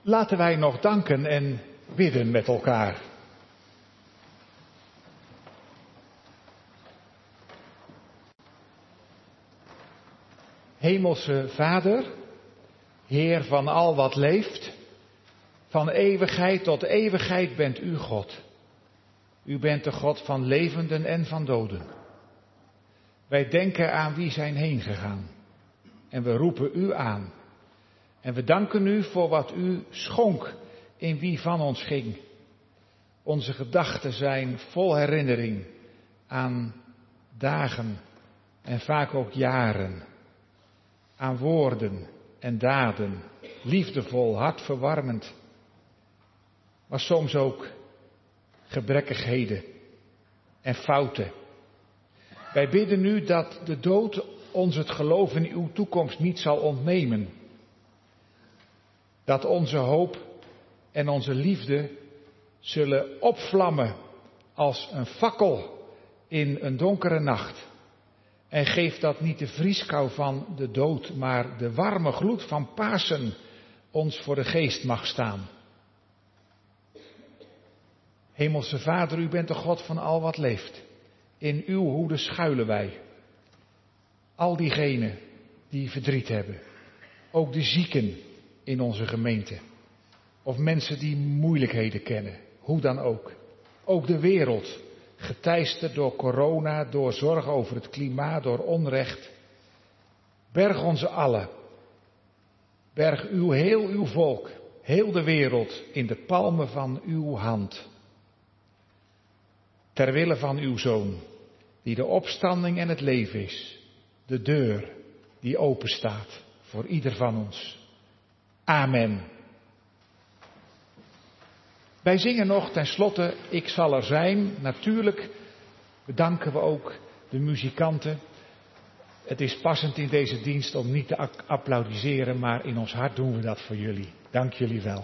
Laten wij nog danken en bidden met elkaar. Hemelse Vader, Heer van al wat leeft, van eeuwigheid tot eeuwigheid bent u God. U bent de God van levenden en van doden. Wij denken aan wie zijn heen gegaan en we roepen u aan. En we danken u voor wat u schonk in wie van ons ging. Onze gedachten zijn vol herinnering aan dagen en vaak ook jaren. Aan woorden en daden, liefdevol, hartverwarmend. Maar soms ook gebrekkigheden en fouten. Wij bidden u dat de dood ons het geloof in uw toekomst niet zal ontnemen. Dat onze hoop en onze liefde zullen opvlammen als een fakkel in een donkere nacht. En geef dat niet de vrieskou van de dood, maar de warme gloed van Pasen ons voor de geest mag staan. Hemelse Vader, u bent de God van al wat leeft. In uw hoede schuilen wij. Al diegenen die verdriet hebben. Ook de zieken in onze gemeente. Of mensen die moeilijkheden kennen. Hoe dan ook. Ook de wereld. Geteisterd door corona, door zorg over het klimaat, door onrecht. Berg ons allen. Berg heel uw volk, heel de wereld in de palmen van uw hand. Ter wille van uw Zoon, die de opstanding en het leven is. De deur die open staat voor ieder van ons. Amen. Wij zingen nog tenslotte, ik zal er zijn. Natuurlijk bedanken we ook de muzikanten. Het is passend in deze dienst om niet te applaudisseren, maar in ons hart doen we dat voor jullie. Dank jullie wel.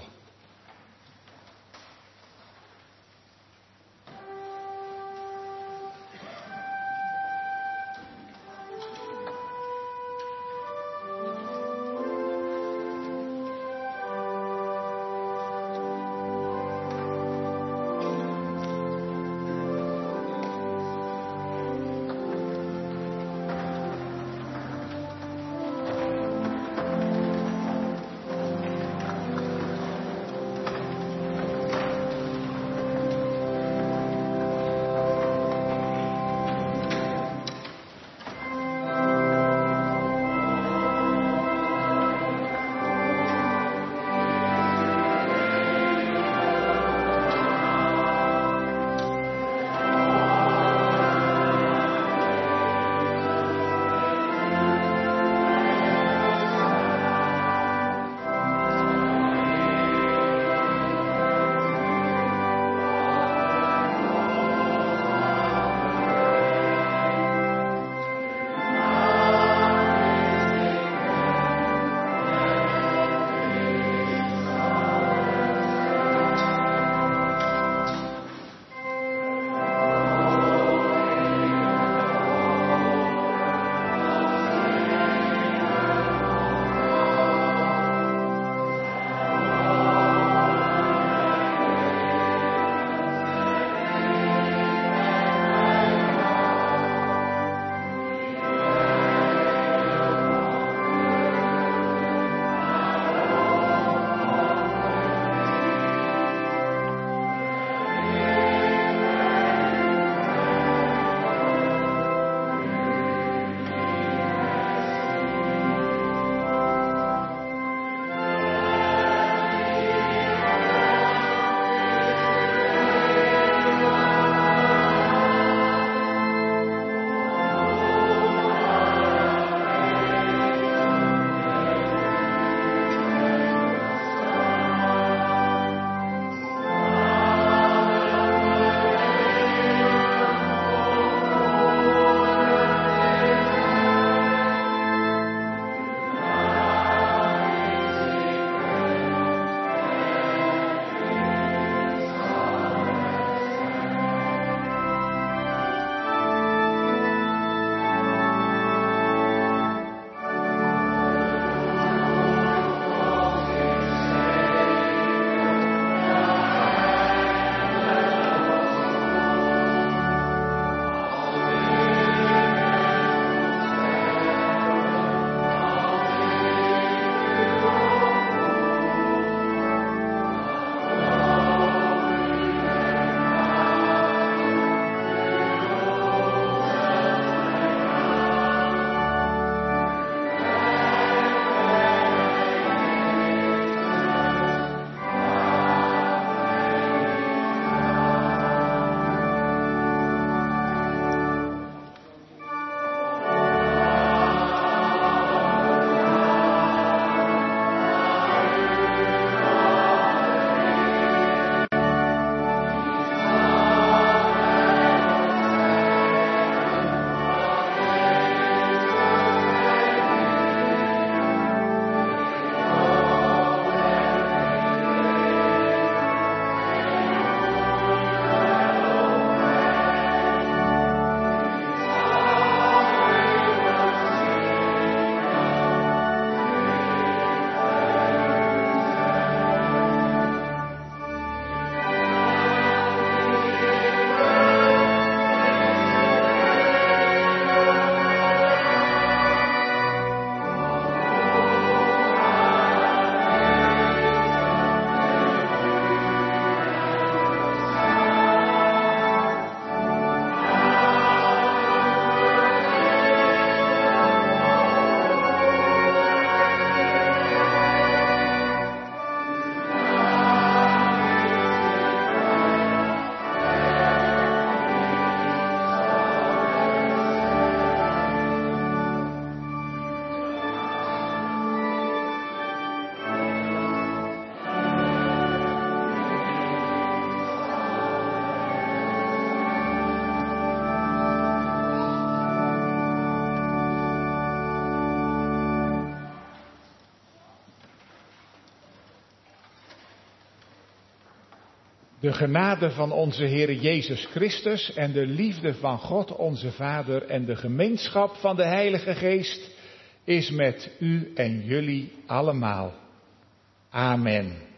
De genade van onze Heere Jezus Christus en de liefde van God onze Vader en de gemeenschap van de Heilige Geest is met u en jullie allemaal. Amen.